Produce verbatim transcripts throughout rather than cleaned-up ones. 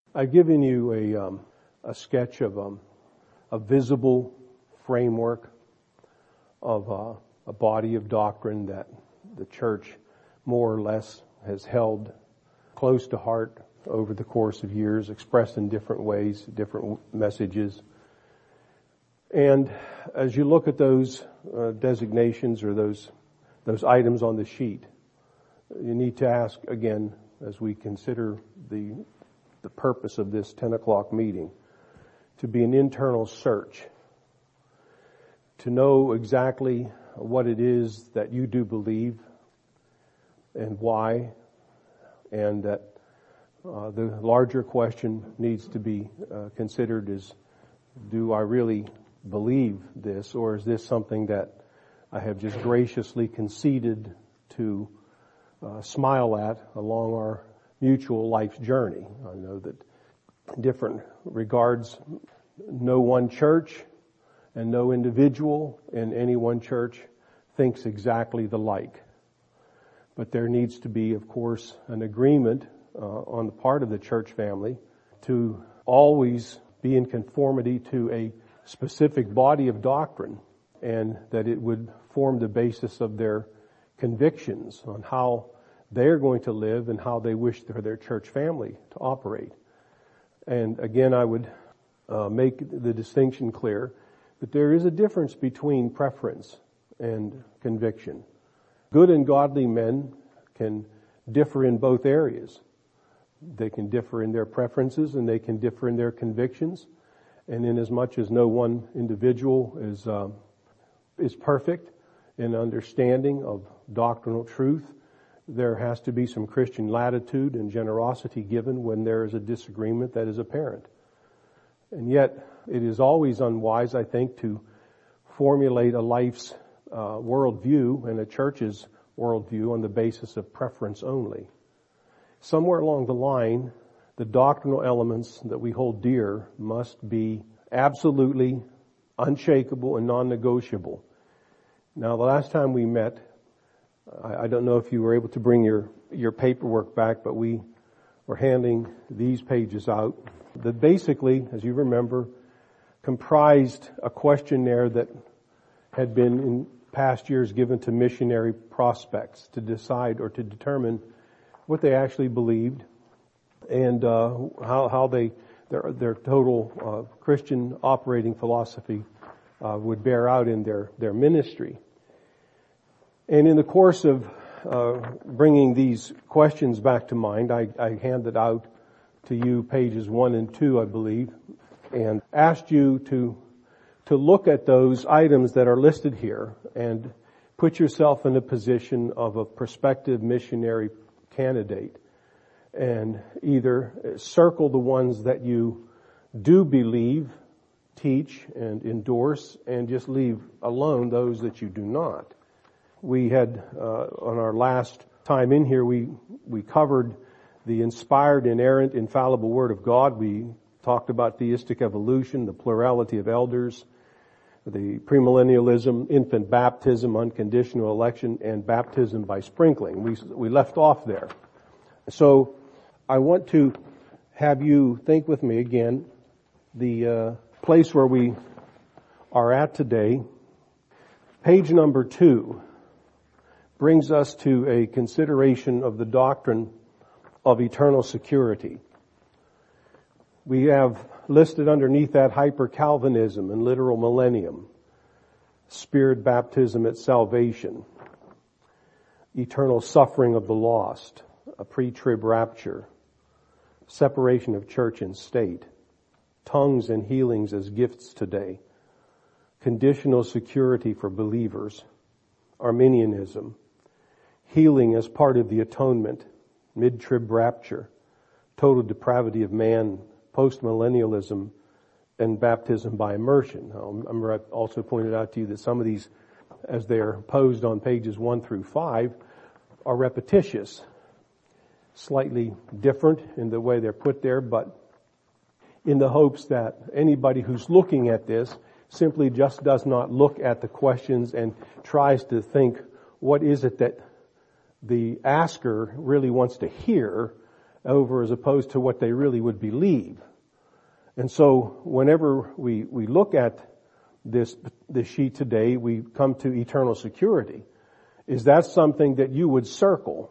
I've given you a, um, a sketch of um, a visible framework of uh, a body of doctrine that the church more or less has held close to heart over the course of years, expressed in different ways, different messages. And as you look at those uh, designations or those those items on the sheet, you need to ask again, as we consider the the purpose of this ten o'clock meeting, to be an internal search, to know exactly what it is that you do believe and why, and that uh, the larger question needs to be uh, considered is, do I really believe this, or is this something that I have just graciously conceded to uh, smile at along our mutual life's journey? I know that in different regards, no one church and no individual in any one church thinks exactly the like. But there needs to be, of course, an agreement uh, on the part of the church family to always be in conformity to a specific body of doctrine, and that it would form the basis of their convictions on how they're going to live and how they wish for their church family to operate. And again, I would uh, make the distinction clear that there is a difference between preference and conviction. Good and godly men can differ in both areas. They can differ in their preferences and they can differ in their convictions. And inasmuch as no one individual is uh, is perfect in understanding of doctrinal truth, there has to be some Christian latitude and generosity given when there is a disagreement that is apparent. And yet, it is always unwise, I think, to formulate a life's uh, worldview and a church's worldview on the basis of preference only. Somewhere along the line, the doctrinal elements that we hold dear must be absolutely unshakable and non-negotiable. Now, the last time we met, I, I don't know if you were able to bring your, your paperwork back, but we were handing these pages out that basically, as you remember, comprised a questionnaire that had been in past years given to missionary prospects to decide or to determine what they actually believed and uh, how, how they their their total uh, Christian operating philosophy uh, would bear out in their their ministry. And in the course of uh, bringing these questions back to mind, I, I handed out to you pages one and two, I believe, and asked you to to look at those items that are listed here and put yourself in a position of a prospective missionary candidate, and either circle the ones that you do believe, teach, and endorse, and just leave alone those that you do not. We had, uh, on our last time in here, we, we covered the inspired, inerrant, infallible Word of God. We talked about theistic evolution, the plurality of elders, the premillennialism, infant baptism, unconditional election, and baptism by sprinkling. We, we left off there. So I want to have you think with me again the uh, place where we are at today. Page number two brings us to a consideration of the doctrine of eternal security. We have listed underneath that hyper-Calvinism and literal millennium, spirit baptism at salvation, eternal suffering of the lost, a pre-trib rapture, separation of church and state, tongues and healings as gifts today, conditional security for believers, Arminianism, healing as part of the atonement, mid-trib rapture, total depravity of man, post-millennialism, and baptism by immersion. Now, remember, I also pointed out to you that some of these, as they're posed on pages one through five, are repetitious, slightly different in the way they're put there, but in the hopes that anybody who's looking at this simply just does not look at the questions and tries to think, what is it that the asker really wants to hear, over as opposed to what they really would believe. And so whenever we, we look at this, this sheet today, we come to eternal security. Is that something that you would circle?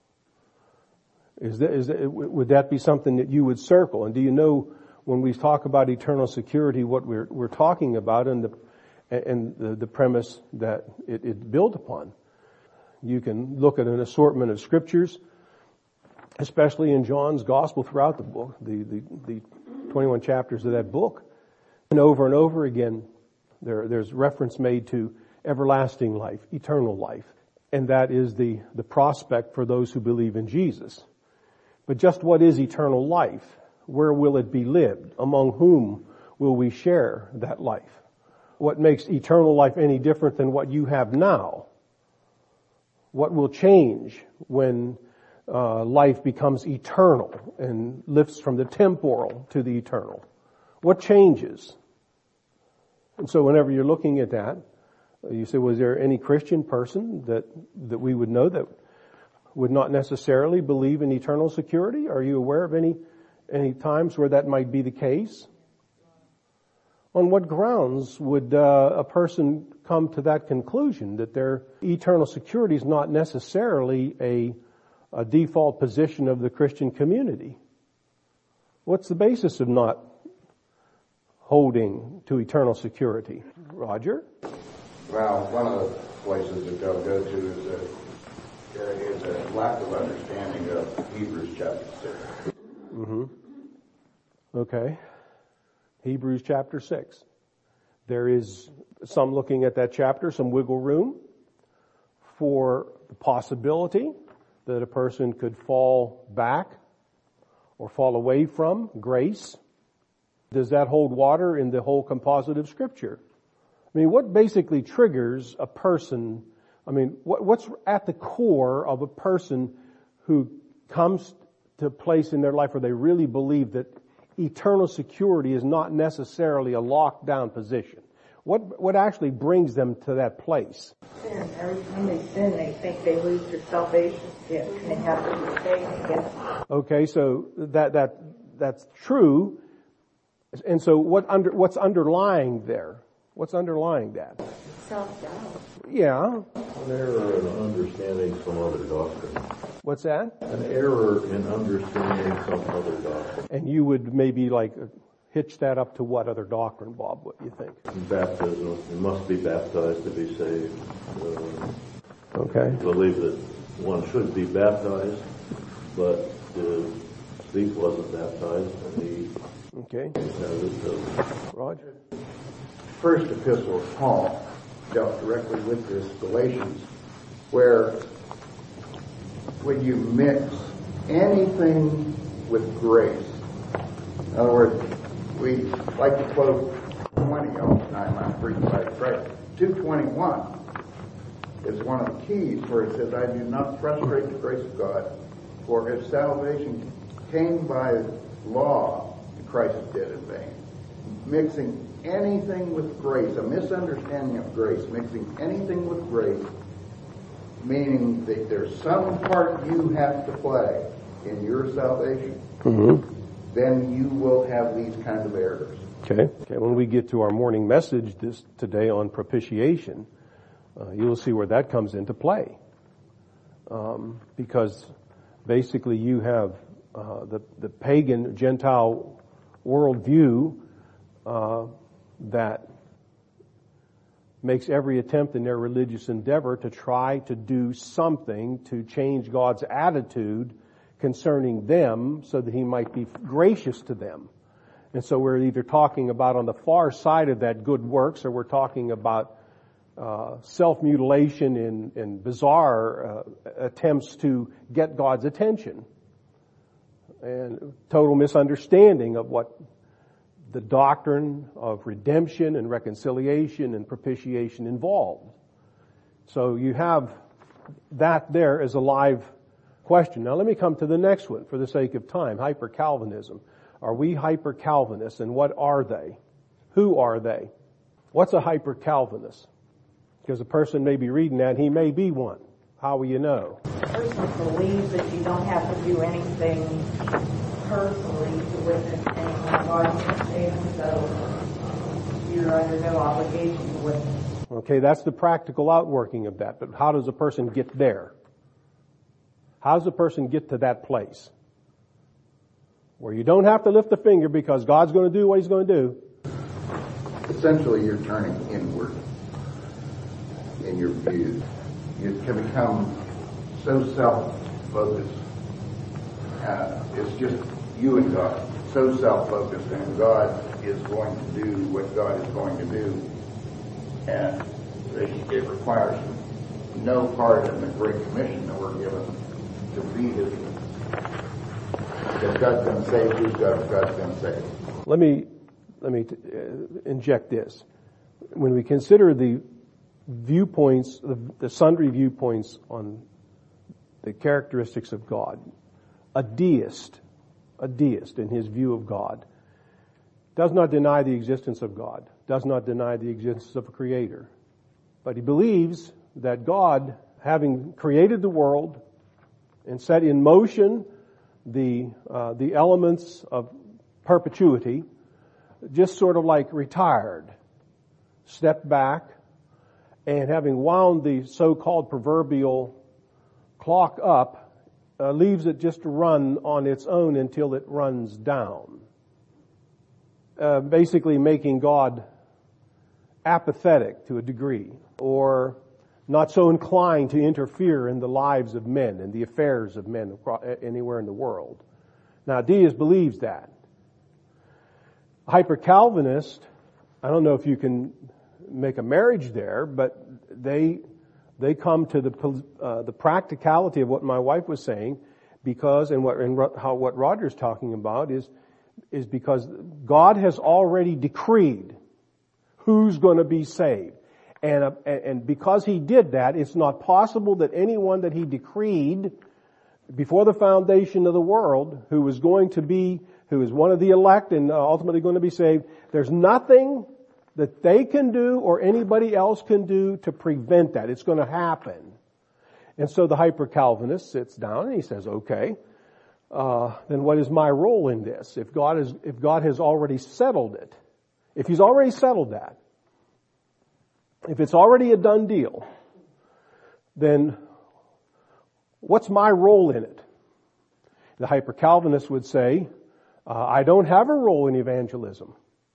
Is that, is that, would that be something that you would circle? And do you know when we talk about eternal security, what we're, we're talking about and the, and the, the premise that it, it built upon? You can look at an assortment of scriptures, especially in John's gospel throughout the book, the, the, the twenty-one chapters of that book. And over and over again, there, there's reference made to everlasting life, eternal life. And that is the, the prospect for those who believe in Jesus. But just what is eternal life? Where will it be lived? Among whom will we share that life? What makes eternal life any different than what you have now? What will change when uh, life becomes eternal and lifts from the temporal to the eternal? What changes? And so whenever you're looking at that, you say, was there any Christian person that, that we would know that would not necessarily believe in eternal security? Are you aware of any, any times where that might be the case? On what grounds would uh, a person come to that conclusion that their eternal security is not necessarily a, a default position of the Christian community? What's the basis of not holding to eternal security? Roger? Well, one of the places that they'll go to is that there is a lack of understanding of Hebrews chapter six. Mm-hmm. Okay. Hebrews chapter six. There is some looking at that chapter, some wiggle room for the possibility that a person could fall back or fall away from grace. Does that hold water in the whole composite of Scripture? I mean, what basically triggers a person, I mean, what, what's at the core of a person who comes to a place in their life where they really believe that eternal security is not necessarily a locked down position? What, what actually brings them to that place? Sin. Every time they sin, they think they lose their salvation. Yeah, they have to be saved again. Okay, so that, that, that's true. And so what under, what's underlying there? What's underlying that? Self-doubt. Yeah. An error in understanding some other doctrine. What's that? An error in understanding some other doctrine. And you would maybe like hitch that up to what other doctrine, Bob? What do you think? Baptism. You must be baptized to be saved. Uh, okay. I believe that one should be baptized, but uh, Steve wasn't baptized, and he okay. Uh, Roger. First epistle of Paul dealt directly with this, Galatians, where when you mix anything with grace, in other words, we like to quote twenty all the time on Preaching by Christ. two twenty-one is one of the keys where it says, I do not frustrate the grace of God, for if salvation came by law, Christ did in vain. Mixing anything with grace, a misunderstanding of grace, mixing anything with grace, meaning that there's some part you have to play in your salvation, mm-hmm. then you will have these kind of errors. Okay. Okay. When we get to our morning message this today on propitiation, uh, you'll see where that comes into play. Um, because basically you have uh, the the pagan Gentile worldview uh, that makes every attempt in their religious endeavor to try to do something to change God's attitude concerning them so that he might be gracious to them. And so we're either talking about on the far side of that good works, or we're talking about uh, self-mutilation and, and bizarre uh, attempts to get God's attention. And total misunderstanding of what the doctrine of redemption and reconciliation and propitiation involved. So you have that there as a live question. Now let me come to the next one for the sake of time. Hyper-Calvinism. Are we hyper-Calvinists, and what are they? Who are they? What's a hyper-Calvinist? Because a person may be reading that, he may be one. How will you know? The person believes that you don't have to do anything personally to witness anything. God can save them, so you're under no obligation to witness. Okay, that's the practical outworking of that. But how does a person get there? How does a person get to that place? Where you don't have to lift a finger because God's going to do what He's going to do. Essentially, you're turning inward in your views. You can become so self-focused. Uh, it's just you and God. So self-focused, and God is going to do what God is going to do. And it requires no part in the Great Commission that we're given to be His. Because God's going to save who's God, God's going to save. Let me, let me uh, inject this. When we consider the viewpoints, the, the sundry viewpoints on the characteristics of God, a deist, a deist in his view of God, does not deny the existence of God, does not deny the existence of a creator. But he believes that God, having created the world and set in motion the, uh, the elements of perpetuity, just sort of like retired, stepped back, and having wound the so-called proverbial clock up, uh, leaves it just to run on its own until it runs down. Uh, basically making God apathetic to a degree, or not so inclined to interfere in the lives of men and the affairs of men anywhere in the world. Now, deist believes that. Hyper-Calvinist, I don't know if you can make a marriage there, but they they come to the uh, the practicality of what my wife was saying, because and what and how what Roger's talking about is is because God has already decreed who's going to be saved. And, uh, and because He did that, it's not possible that anyone that He decreed before the foundation of the world, who was going to be, who is one of the elect and ultimately going to be saved, there's nothing that they can do or anybody else can do to prevent that. It's going to happen. And so the hyper-Calvinist sits down and he says, okay, uh, then what is my role in this? If God is, if God has already settled it, if He's already settled that, if it's already a done deal, then what's my role in it? The hyper-Calvinist would say, uh, I don't have a role in evangelism.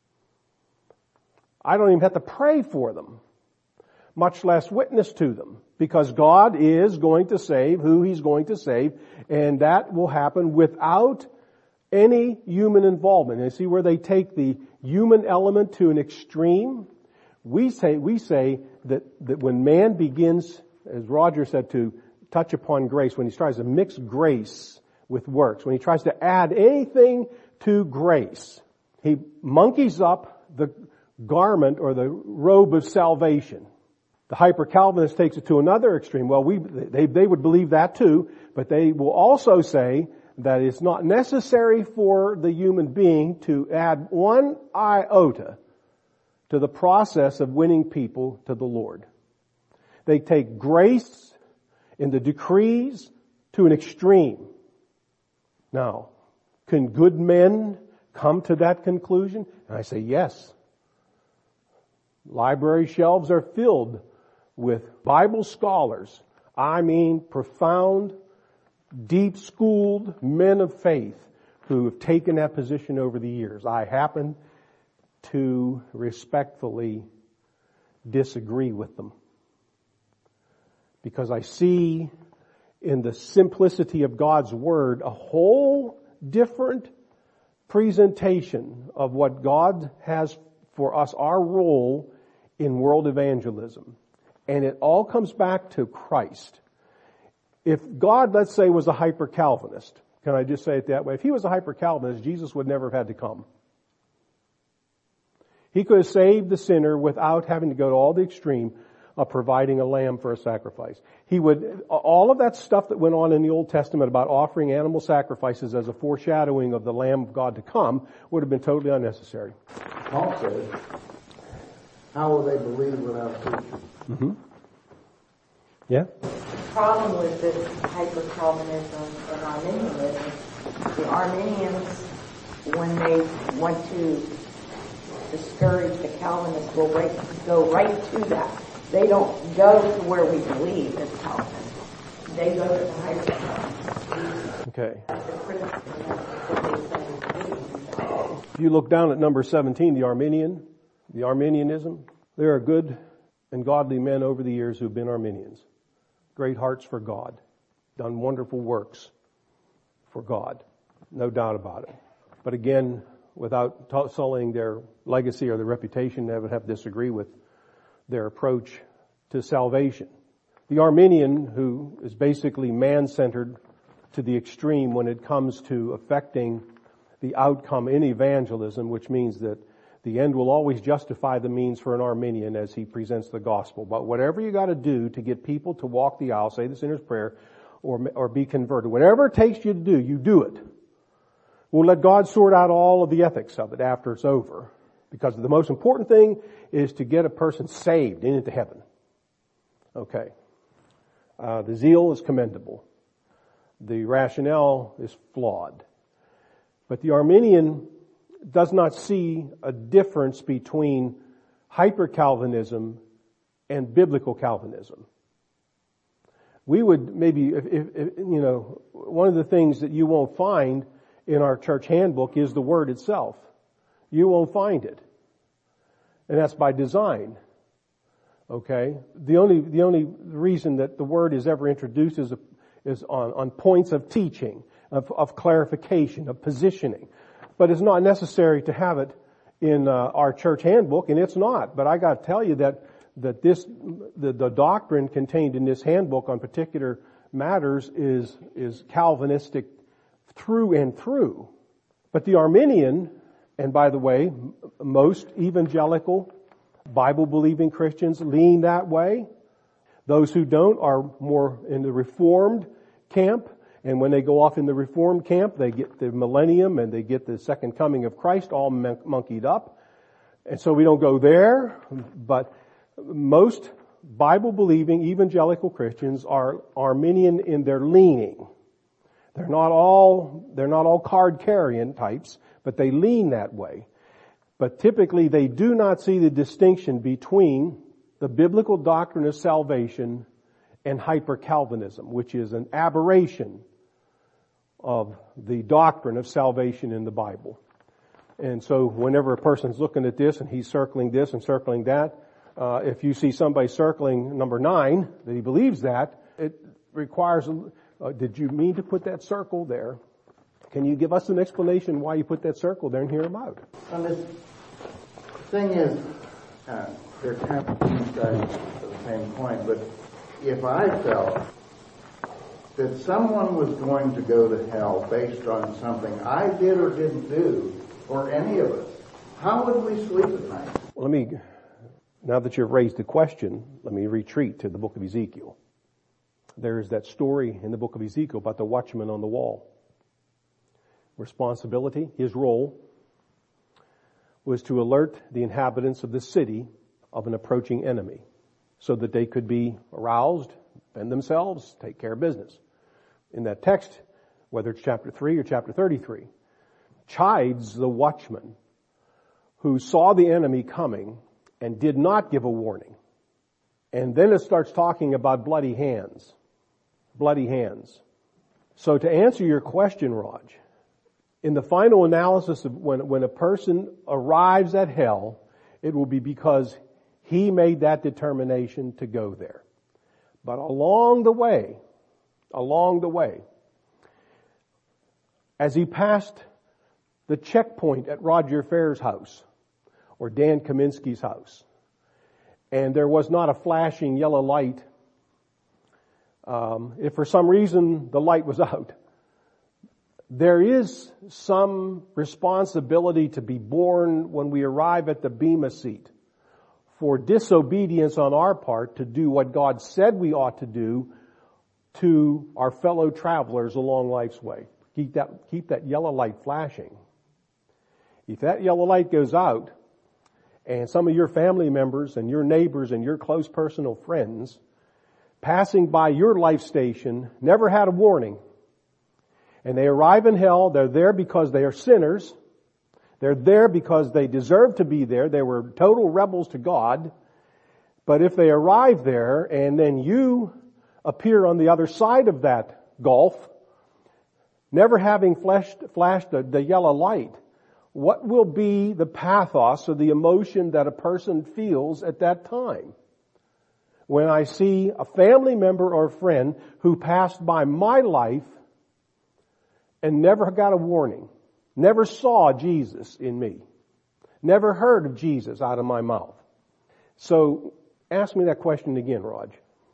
I don't even have to pray for them, much less witness to them, because God is going to save who He's going to save, and that will happen without any human involvement. And see where they take the human element to an extreme? We say, we say that, that when man begins, as Roger said, to touch upon grace, when he tries to mix grace with works, when he tries to add anything to grace, he monkeys up the garment or the robe of salvation. The hyper-Calvinist takes it to another extreme. Well, we, they, they would believe that too, but they will also say that it's not necessary for the human being to add one iota to the process of winning people to the Lord. They take grace in the decrees to an extreme. Now, can good men come to that conclusion? And I say yes. Library shelves are filled with Bible scholars. I mean profound, deep-schooled men of faith who have taken that position over the years. I happen to respectfully disagree with them, because I see in the simplicity of God's Word a whole different presentation of what God has for us, our role in world evangelism. And it all comes back to Christ. If God, let's say, was a hyper-Calvinist, can I just say it that way? If He was a hyper-Calvinist, Jesus would never have had to come. He could have saved the sinner without having to go to all the extreme of providing a lamb for a sacrifice. He would, all of that stuff that went on in the Old Testament about offering animal sacrifices as a foreshadowing of the Lamb of God to come would have been totally unnecessary. Paul says, how will they believe without preaching? Mm-hmm. Yeah. problem with this hyper-Calvinism and Arminianism. The Arminians, when they want to discourage the Calvinists, will right, go right to that. They don't go to where we believe as Calvinists. They go to the hyper-Calvinists. Okay. That's the criticism. That's what they say. If you look down at number seventeen, the Arminian, the Arminianism, there are good and godly men over the years who've been Arminians. Great hearts for God. Done wonderful works for God. No doubt about it. But again, without t- sullying their legacy or their reputation, they would have to disagree with their approach to salvation. The Arminian, who is basically man-centered to the extreme when it comes to affecting the outcome in evangelism, which means that the end will always justify the means for an Arminian as he presents the gospel. But whatever you got to do to get people to walk the aisle, say the sinner's prayer, or or be converted, whatever it takes you to do, you do it. We'll let God sort out all of the ethics of it after it's over. Because the most important thing is to get a person saved into heaven. Okay. Uh, the zeal is commendable. The rationale is flawed. But the Arminian does not see a difference between hyper-Calvinism and biblical Calvinism. We would maybe, if, if, if, you know, one of the things that you won't find in our church handbook is the word itself. You won't find it. And that's by design. Okay? The only, the only reason that the word is ever introduced is, a, is on, on points of teaching, of, of clarification, of positioning. But it's not necessary to have it in uh, our church handbook, and it's not. But I got to tell you that that this the, the doctrine contained in this handbook on particular matters is is Calvinistic through and through. But the Arminian, and by the way, most evangelical Bible-believing Christians lean that way. Those who don't are more in the Reformed camp. And when they go off in the Reformed camp, they get the millennium and they get the second coming of Christ all mon- monkeyed up. And so we don't go there. But most Bible-believing evangelical Christians are Arminian in their leaning. They're not all, they're not all card-carrying types, but they lean that way. But typically they do not see the distinction between the biblical doctrine of salvation and hyper-Calvinism, which is an aberration of the doctrine of salvation in the Bible. And so whenever a person's looking at this and he's circling this and circling that, uh, if you see somebody circling number nine, that he believes that, it requires, uh, did you mean to put that circle there? Can you give us an explanation why you put that circle there and hear him out? Well, the thing is, uh, they're kind of studies at the same point, but if I felt that someone was going to go to hell based on something I did or didn't do, or any of us, how would we sleep at night? Well, let me, now that you've raised the question, let me retreat to the book of Ezekiel. There is that story in the book of Ezekiel about the watchman on the wall. Responsibility, his role, was to alert the inhabitants of the city of an approaching enemy, so that they could be aroused, defend themselves, take care of business. In that text, whether it's chapter three or chapter thirty-three, chides the watchman who saw the enemy coming and did not give a warning. And then it starts talking about bloody hands. Bloody hands. So to answer your question, Raj, in the final analysis of when, when a person arrives at hell, it will be because he made that determination to go there. But along the way, along the way, as he passed the checkpoint at Roger Fair's house or Dan Kaminsky's house, and there was not a flashing yellow light, um, if for some reason the light was out, there is some responsibility to be borne when we arrive at the bema seat for disobedience on our part to do what God said we ought to do to our fellow travelers along life's way. Keep that, keep that yellow light flashing. If that yellow light goes out, and some of your family members and your neighbors and your close personal friends passing by your life station, never had a warning. And they arrive in hell. They're there because they are sinners. They're there because they deserve to be there. They were total rebels to God. But if they arrive there and then you appear on the other side of that gulf, never having flashed, flashed the, the yellow light, what will be the pathos or the emotion that a person feels at that time? When I see a family member or friend who passed by my life and never got a warning, never saw Jesus in me, never heard of Jesus out of my mouth. So ask me that question again, Raj.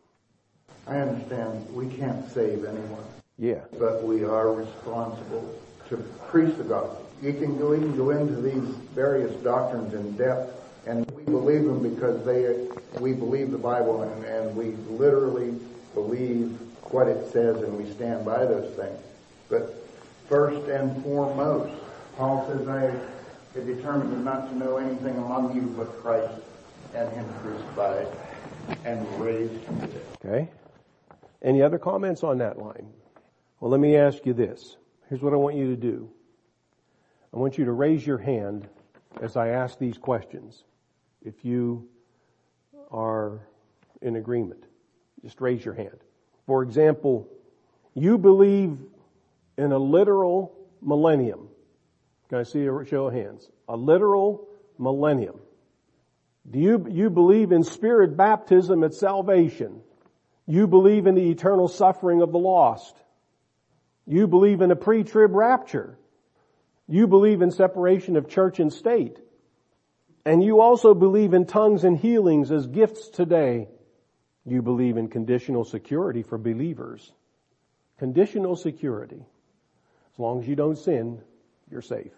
I understand we can't save anyone. Yeah. But we are responsible to preach the gospel. You can go, you can go into these various doctrines in depth, and we believe them because they, we believe the Bible, and, and we literally believe what it says, and we stand by those things. But first and foremost, Paul says, I have determined not to know anything among you but Christ and Him crucified and raised from the dead. Okay. Any other comments on that line? Well, let me ask you this. Here's what I want you to do. I want you to raise your hand as I ask these questions. If you are in agreement, just raise your hand. For example, you believe in a literal millennium. Can I see a show of hands? A literal millennium. Do you, you believe in spirit baptism at salvation? You believe in the eternal suffering of the lost. You believe in a pre-trib rapture. You believe in separation of church and state. And you also believe in tongues and healings as gifts today. You believe in conditional security for believers. Conditional security. As long as you don't sin, you're safe.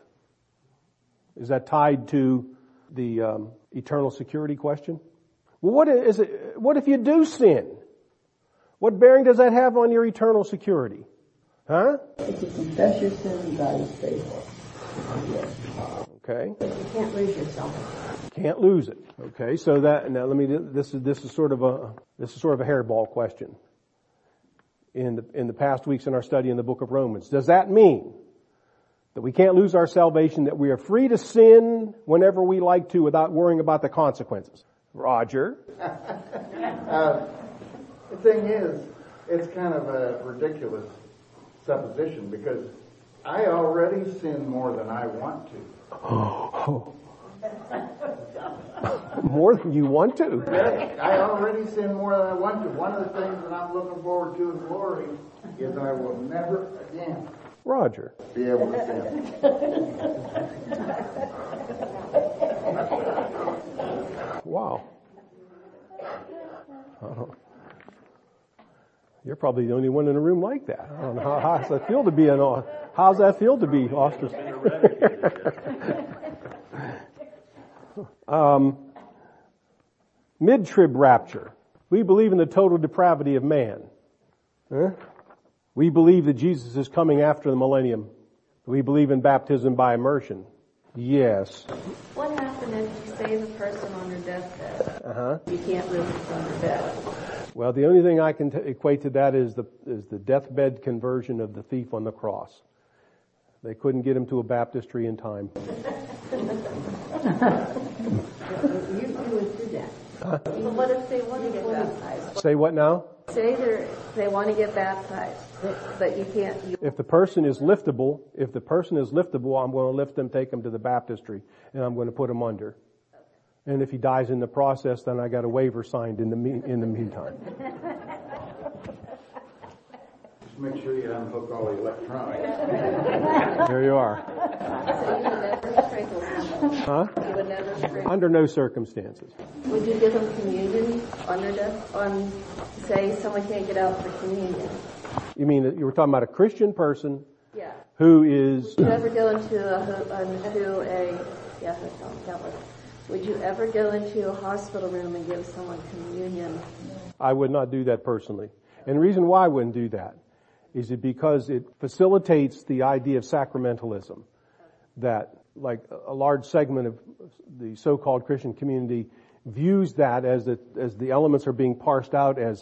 Is that tied to the um, eternal security question? Well, what is it? What if you do sin? What bearing does that have on your eternal security? Huh? If you confess your sins, God is faithful. Okay. But you can't lose yourself. Can't lose it. Okay. So that now let me. This is this is sort of a this is sort of a hairball question. In the in the past weeks in our study in the book of Romans, does that mean that we can't lose our salvation? That we are free to sin whenever we like to without worrying about the consequences? Roger. uh, the thing is, it's kind of a ridiculous supposition because I already sin more than I want to. Oh. More than you want to. I already sin more than I want to. One of the things that I'm looking forward to in glory is I will never again, Roger, be able to sin. Wow. Uh-huh. You're probably the only one in a room like that. I don't know how, how's that feel to be an how's that feel to be ostracized? um, mid-trib rapture. We believe in the total depravity of man. Huh? We believe that Jesus is coming after the millennium. We believe in baptism by immersion. Yes. What happens if you save a person on their deathbed? Uh-huh. You can't live from their death. Well, the only thing I can t- equate to that is the is the deathbed conversion of the thief on the cross. They couldn't get him to a baptistry in time. You, you would do that. Huh? But what if they want to get baptized? Say what now? Say they they want to get baptized, but you can't. You If the person is liftable, if the person is liftable, I'm going to lift them, take them to the baptistry, and I'm going to put him under. And if he dies in the process, then I got a waiver signed in the me- in the meantime. Just make sure you unhook all the electronics. There you are. so you would never sprinkle someone. Huh? You would never sprinkle. Under no circumstances. Would you give them communion on their death? On say someone can't get out for communion. You mean that you were talking about a Christian person Yeah. who is... Would you ever go into a into a yeah hotel? Catholic. Would you ever go into a hospital room and give someone communion? I would not do that personally. And the reason why I wouldn't do that is it because it facilitates the idea of sacramentalism. That like a large segment of the so-called Christian community views that as the, as the elements are being parsed out as,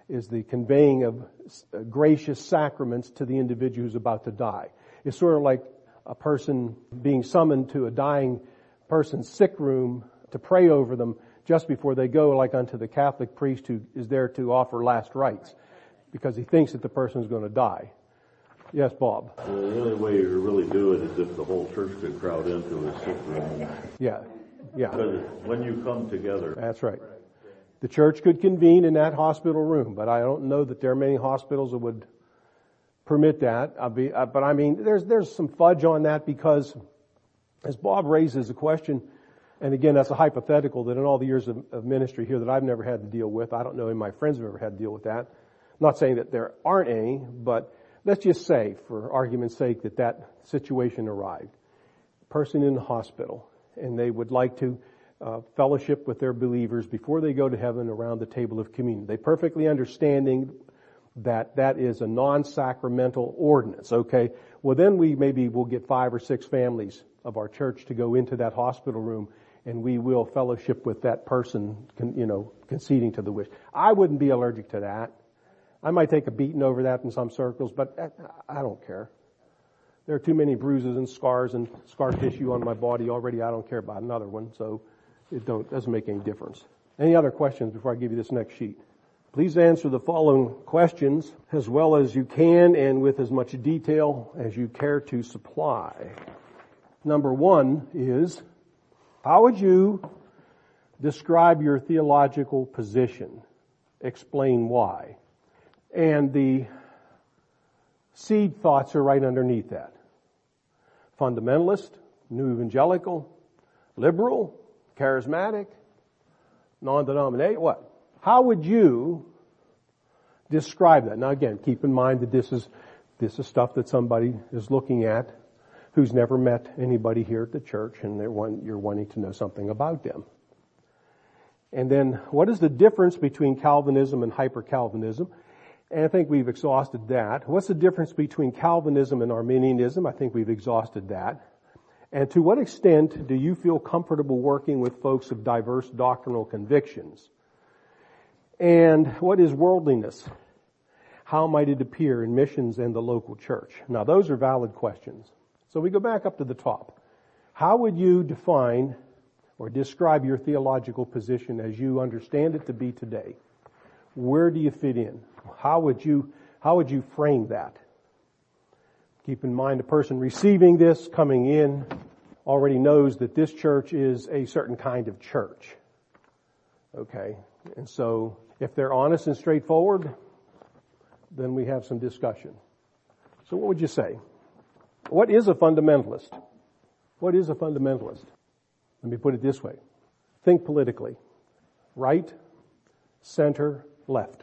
is the conveying of gracious sacraments to the individual who's about to die. It's sort of like a person being summoned to a dying person's sick room to pray over them just before they go, like unto the Catholic priest who is there to offer last rites, because he thinks that the person is going to die. Yes, Bob? Uh, the only way you really do it is if the whole church could crowd into a sick room. Yeah, yeah. Because when you come together. That's right. The church could convene in that hospital room, but I don't know that there are many hospitals that would permit that. I'll be, uh, but I mean, there's there's some fudge on that, because as Bob raises a question, and again, that's a hypothetical that in all the years of, of ministry here that I've never had to deal with, I don't know any of my friends have ever had to deal with that. I'm not saying that there aren't any, but let's just say, for argument's sake, that that situation arrived. Person in the hospital, and they would like to uh, fellowship with their believers before they go to heaven around the table of communion. They perfectly understanding that that is a non-sacramental ordinance, okay? Well, then we maybe will get five or six families of our church to go into that hospital room, and we will fellowship with that person, you know, conceding to the wish. I wouldn't be allergic to that. I might take a beating over that in some circles, but I don't care. There are too many bruises and scars and scar tissue on my body already. I don't care about another one, so it don't, doesn't make any difference. Any other questions before I give you this next sheet? Please answer the following questions as well as you can and with as much detail as you care to supply. Number one is, how would you describe your theological position? Explain why. And the seed thoughts are right underneath that. Fundamentalist, New Evangelical, liberal, charismatic, non-denominational, what? How would you describe that? Now again, keep in mind that this is, this is stuff that somebody is looking at who's never met anybody here at the church, and they're one, you're wanting to know something about them. And then, what is the difference between Calvinism and hyper-Calvinism? And I think we've exhausted that. What's the difference between Calvinism and Arminianism? I think we've exhausted that. And to what extent do you feel comfortable working with folks of diverse doctrinal convictions? And what is worldliness? How might it appear in missions and the local church? Now, those are valid questions. So we go back up to the top. How would you define or describe your theological position as you understand it to be today? Where do you fit in? How would you, how would you frame that? Keep in mind, the person receiving this, coming in, already knows that this church is a certain kind of church. Okay? And so, if they're honest and straightforward, then we have some discussion. So what would you say? What is a fundamentalist? What is a fundamentalist? Let me put it this way. Think politically. Right, center, left.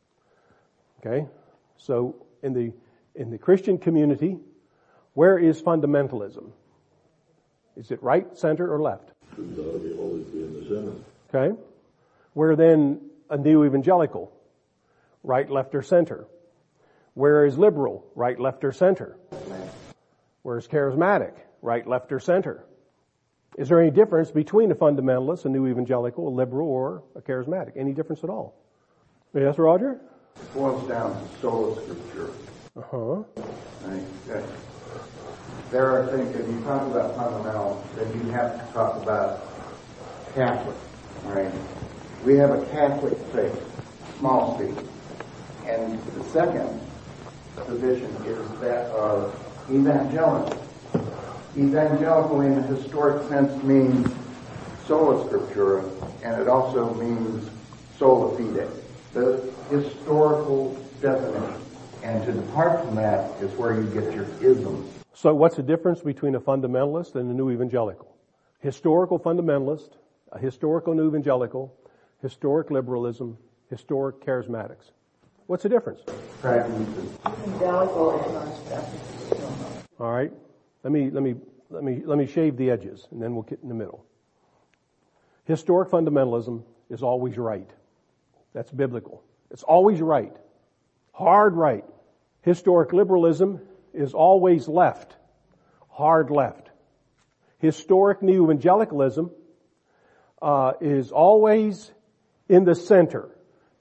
Okay? So in the in the Christian community, where is fundamentalism? Is it right, center, or left? Should always be in the center. Okay? Where then a new evangelical? Right, left, or center? Where is liberal? Right, left, or center? Where is charismatic? Right, left, or center? Is there any difference between a fundamentalist, a new evangelical, a liberal, or a charismatic? Any difference at all? Yes, Roger? It boils down to sola scriptura. Uh-huh. Right? That there are things, if you talk about fundamental, then you have to talk about Catholic, right? We have a Catholic faith, small c. And the second division is that of evangelical. Evangelical in a historic sense means sola scriptura, and it also means sola fide, the historical definition. And to depart from that is where you get your isms. So what's the difference between a fundamentalist and a new evangelical? Historical fundamentalist, a historical new evangelical, historic liberalism, historic charismatics. What's the difference? Pragmatism. Evangelical is non-specific. All right. Let me, let me, let me, let me shave the edges, and then we'll get in the middle. Historic fundamentalism is always right. That's biblical. It's always right. Hard right. Historic liberalism is always left. Hard left. Historic new evangelicalism uh, is always in the center.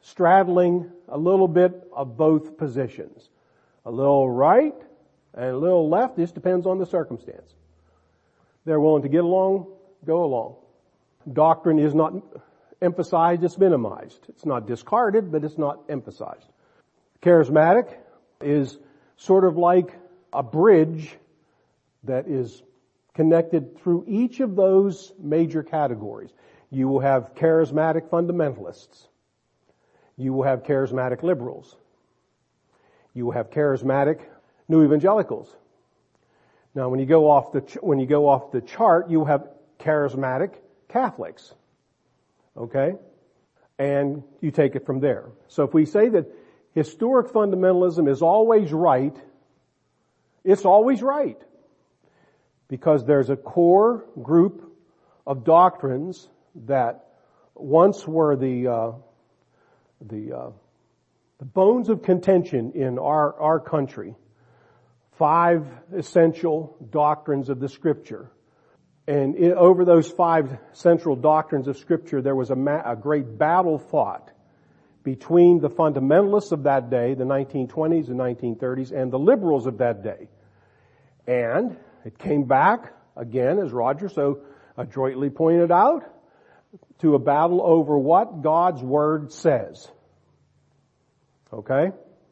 straddling a little bit of both positions. A little right and a little left, just depends on the circumstance. They're willing to get along, go along. Doctrine is not emphasized, it's minimized. It's not discarded, but it's not emphasized. Charismatic is sort of like a bridge that is connected through each of those major categories. You will have charismatic fundamentalists. You will have charismatic liberals. You will have charismatic new evangelicals. Now, when you go off the ch- when you go off the chart, you will have charismatic Catholics. Okay? And you take it from there. So if we say that historic fundamentalism is always right, it's always right. Because there's a core group of doctrines that once were the uh, the uh, the bones of contention in our our country. Five essential doctrines of the Scripture. And in, over those five central doctrines of Scripture, there was a, ma- a great battle fought between the fundamentalists of that day, the nineteen twenties and nineteen thirties, and the liberals of that day. And it came back, again, as Roger so adroitly pointed out, to a battle over what God's Word says. Okay?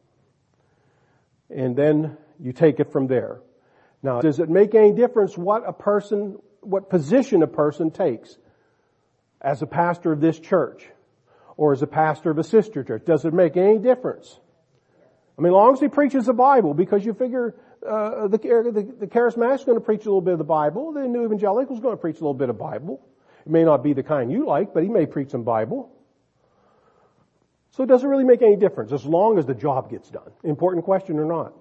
And then you take it from there. Now, does it make any difference what a person, what position a person takes as a pastor of this church or as a pastor of a sister church? Does it make any difference? I mean, as long as he preaches the Bible, because you figure uh, the, the, the charismatic is going to preach a little bit of the Bible, the new evangelical is going to preach a little bit of Bible. It may not be the kind you like, but he may preach some Bible. So it doesn't really make any difference as long as the job gets done. Important question or not?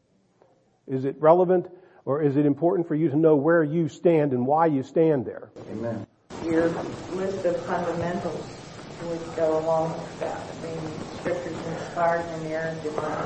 Is it relevant, or is it important for you to know where you stand and why you stand there? Amen. Your list of fundamentals would go along with that. I mean, Scripture's inspired and inerrant,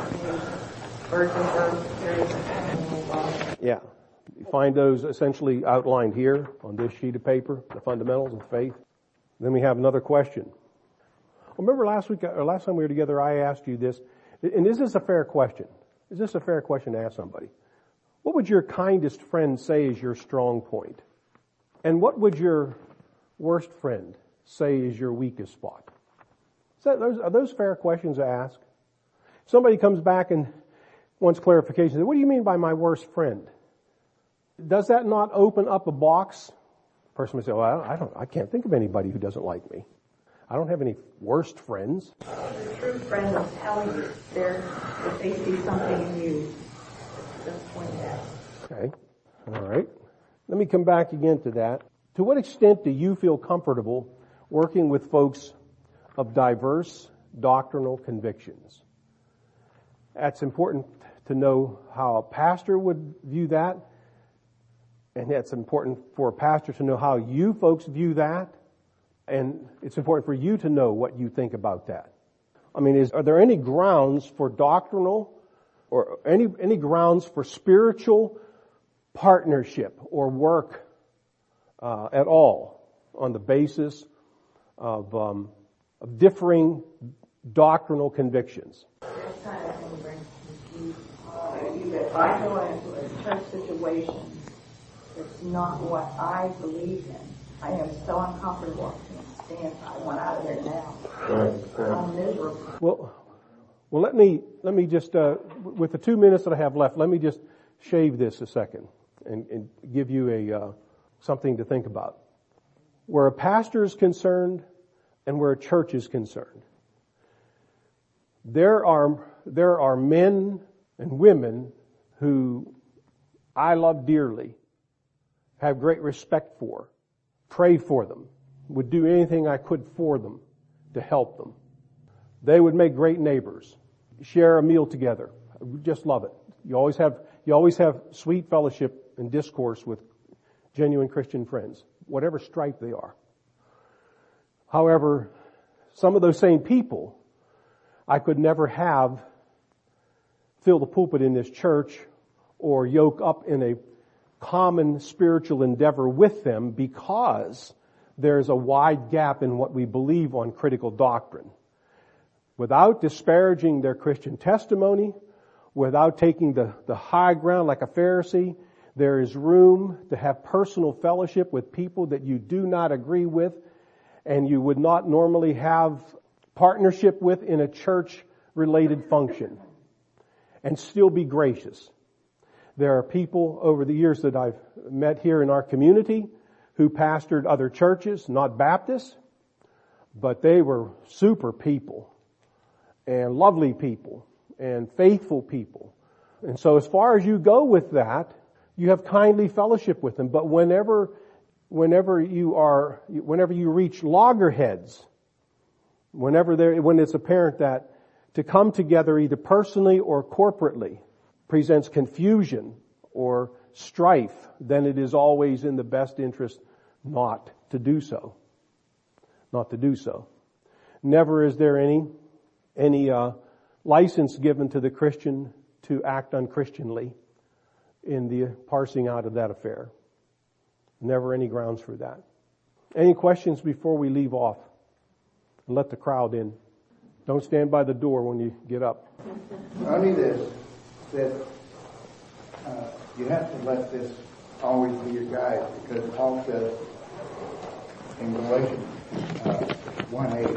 virgin birth, periods of time. Yeah. You find those essentially outlined here on this sheet of paper, the fundamentals of faith. Then we have another question. Remember last week, or last time we were together, I asked you this, and is this a fair question? Is this a fair question to ask somebody? What would your kindest friend say is your strong point? And what would your worst friend say is your weakest spot? Is that, those, are those fair questions to ask? Somebody comes back and wants clarification. What do you mean by my worst friend? Does that not open up a box? The person would say, well, I don't, I don't, I can't think of anybody who doesn't like me. I don't have any worst friends. The true friend will tell you there if they see something in you. Just point it out. Okay. All right. Let me come back again to that. To what extent do you feel comfortable working with folks of diverse doctrinal convictions? That's important to know how a pastor would view that. And that's important for a pastor to know how you folks view that. And it's important for you to know what you think about that. I mean, is, are there any grounds for doctrinal or any, any grounds for spiritual partnership or work uh, at all on the basis of, um, of differing doctrinal convictions? There's kind of thing, you, uh, you, if I go into a church situation, it's not what I believe in. I am so uncomfortable. I can't stand. I want out of there now. Right. I'm miserable. Well, well, let me let me just uh, with the two minutes that I have left, let me just shave this a second and, and give you a uh, something to think about. Where a pastor is concerned and where a church is concerned, there are there are men and women who I love dearly, have great respect for, pray for them, would do anything I could for them to help them. They would make great neighbors, share a meal together. I just love it. You always have, you always have sweet fellowship and discourse with genuine Christian friends, whatever stripe they are. However, some of those same people I could never have fill the pulpit in this church or yoke up in a common spiritual endeavor with them because there's a wide gap in what we believe on critical doctrine. without disparaging their Christian testimony, without taking the, the high ground like a Pharisee. There is room to have personal fellowship with people that you do not agree with and you would not normally have partnership with in a church-related function, and still be gracious. There are people over the years that I've met here in our community who pastored other churches, not Baptists, but they were super people and lovely people and faithful people. And so as far as you go with that, you have kindly fellowship with them. But whenever, whenever you are, whenever you reach loggerheads, whenever there, when it's apparent that to come together either personally or corporately presents confusion or strife, then it is always in the best interest not to do so. Not to do so. Never is there any, any, uh, license given to the Christian to act unchristianly in the parsing out of that affair. Never any grounds for that. Any questions before we leave off? And let the crowd in. Don't stand by the door when you get up. Only this, that uh, you have to let this always be your guide, because Paul says in Galatians uh, one eight,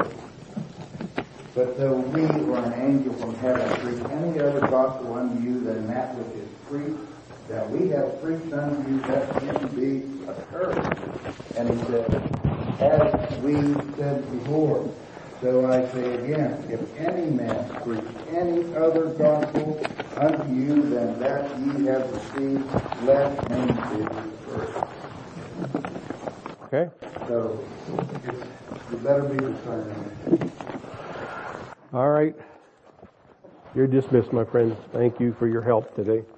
but though we or an angel from heaven preach any other gospel unto you than that which is preached, that we have preached unto you, that him be accursed. And he said, as we said before, so I say again, if any man preach any other gospel unto you than that ye have received, let him be accursed. Okay. So it's, you better be discerning. All right. You're dismissed, my friend. Thank you for your help today.